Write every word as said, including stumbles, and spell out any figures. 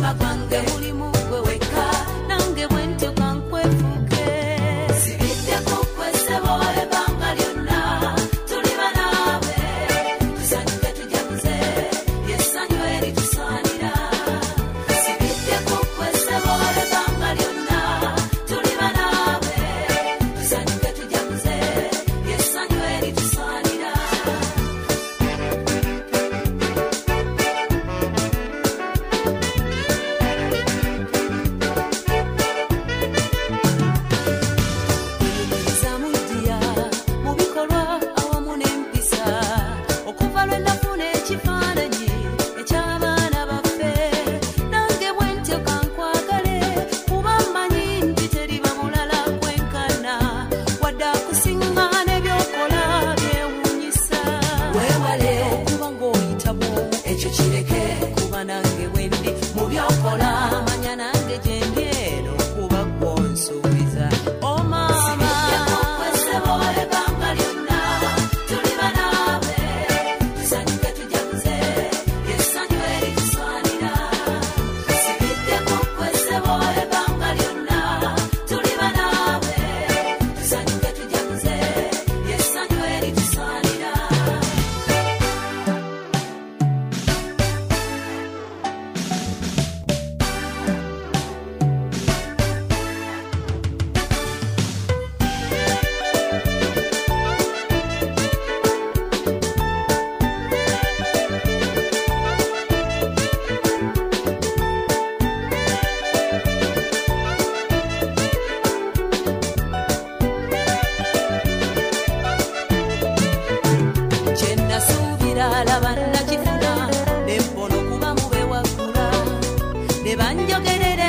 mutima gwange muli mugwe weka nange bwentyo kankwefuke sibidde kukwesebo ebanga lyonna tuli banabe tusanyuke tujaguze yesanyu eri tusaanira sibidde kukwesebo ebanga lyonna tuli banabe tusanyuke tujaguze yesanyu eri tusaanira Zamudia mubikolwa awamu n'empisa okuva lwe nafuna ekifaananyi eky'abaana baffe nange bwentyo kankwagale kuba mmanyi nti teriba mulala kwenkana wadde akusiŋŋaana ebyokola byewuunyisa weewale okuba ng'oyita bwomu ekyo kireke kuba nange bwendi mu byokola manya nange gye ndi eno okuba gw'onsuubiza o maama kwesebo ebanga lyonna tuli banabe tusanyuke tujaguze yesanyu eri tusaanira sibiddeko kwesebo ebanga lyonna tuli banabe tusanyuke tujaguze yesanyu eri tusaanira kye nasuubira laba nakifuna ne mpono kuba mube waggula ne banjogerera